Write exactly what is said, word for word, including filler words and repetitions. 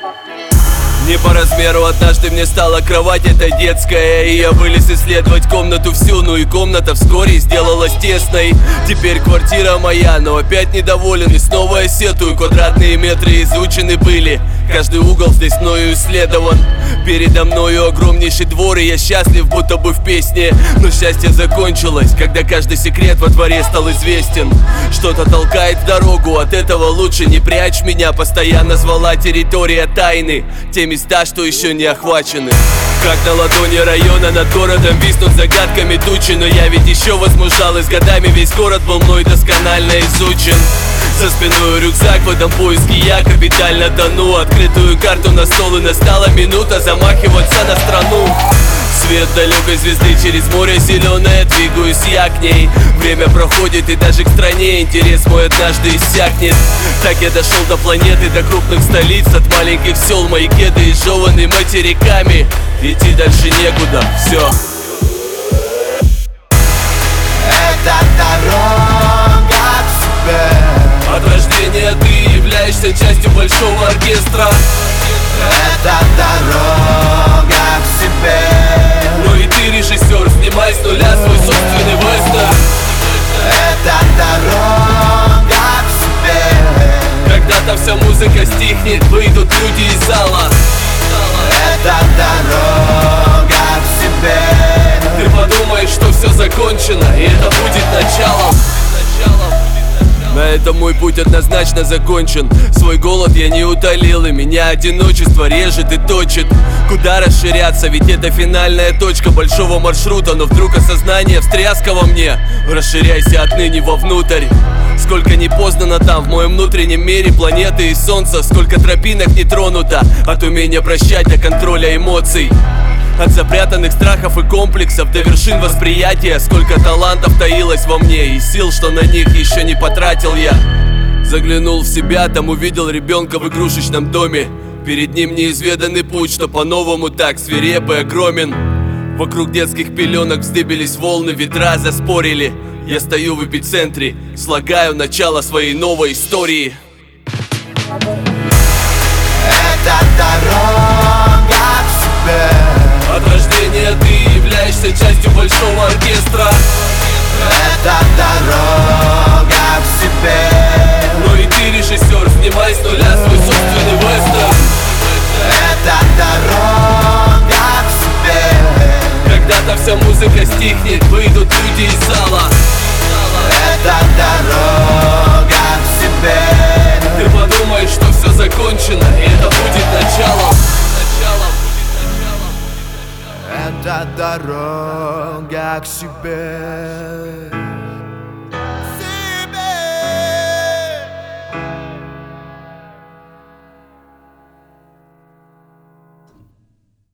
Не по размеру однажды мне стала кровать эта детская, и я вылез исследовать комнату всю, ну и комната вскоре сделалась тесной. Теперь квартира моя, но опять недоволен и снова я сетую. Квадратные метры изучены были, каждый угол здесь мною исследован. Передо мною огромнейший двор, и я счастлив, будто бы в песне. Но счастье закончилось, когда каждый секрет во дворе стал известен. Что-то толкает в дорогу, от этого лучше не прячь меня. Постоянно звала территория тайны, те места, что еще не охвачены. Как на ладони района над городом виснут загадками тучи. Но я ведь еще возмужал, и с годами весь город был мной досконально изучен. За спиной рюкзак, в этом поиске я капитально тону. Открытую карту на стол, и настала минута замахиваться на страну. Свет далекой звезды через море зеленое, двигаюсь я к ней. Время проходит, и даже к стране интерес мой однажды иссякнет. Так я дошел до планеты, до крупных столиц, от маленьких сел мои кеды изжеваны материками. Идти дальше некуда, все. Это дорога к себе. От рождения ты являешься частью большого оркестра. Это дорога к себе. Ну и ты режиссер, снимай с нуля свой собственный вестерн. Это дорога к себе. Когда-то вся музыка стихнет, выйдут люди из зала. Это дорога к себе. Ты подумаешь, что все закончено, и это будет началом. На этом мой путь однозначно закончен. Свой голод я не утолил, и меня одиночество режет и точит. Куда расширяться, ведь это финальная точка большого маршрута. Но вдруг осознание встряска во мне: расширяйся отныне вовнутрь. Сколько непознано там, в моем внутреннем мире планеты и солнца. Сколько тропинок не тронуто, от умения прощать до контроля эмоций. От запрятанных страхов и комплексов до вершин восприятия. Сколько талантов таилось во мне, и сил, что на них еще не потратил я. Заглянул в себя, там увидел ребенка в игрушечном доме. Перед ним неизведанный путь, что по-новому так свиреп и огромен. Вокруг детских пеленок вздыбились волны, ветра заспорили. Я стою в эпицентре, слагаю начало своей новой истории. Это дорога к себе. От рождения ты являешься частью большого оркестра. Это дорога к себе. Ну и ты режиссер, снимай с нуля свой собственный вестерн. Это дорога к себе. Когда-то вся музыка стихнет, выйдут люди из зала. Это дорога к себе. Ты подумаешь, что все закончено, и это будет началом. Это дорога к себе.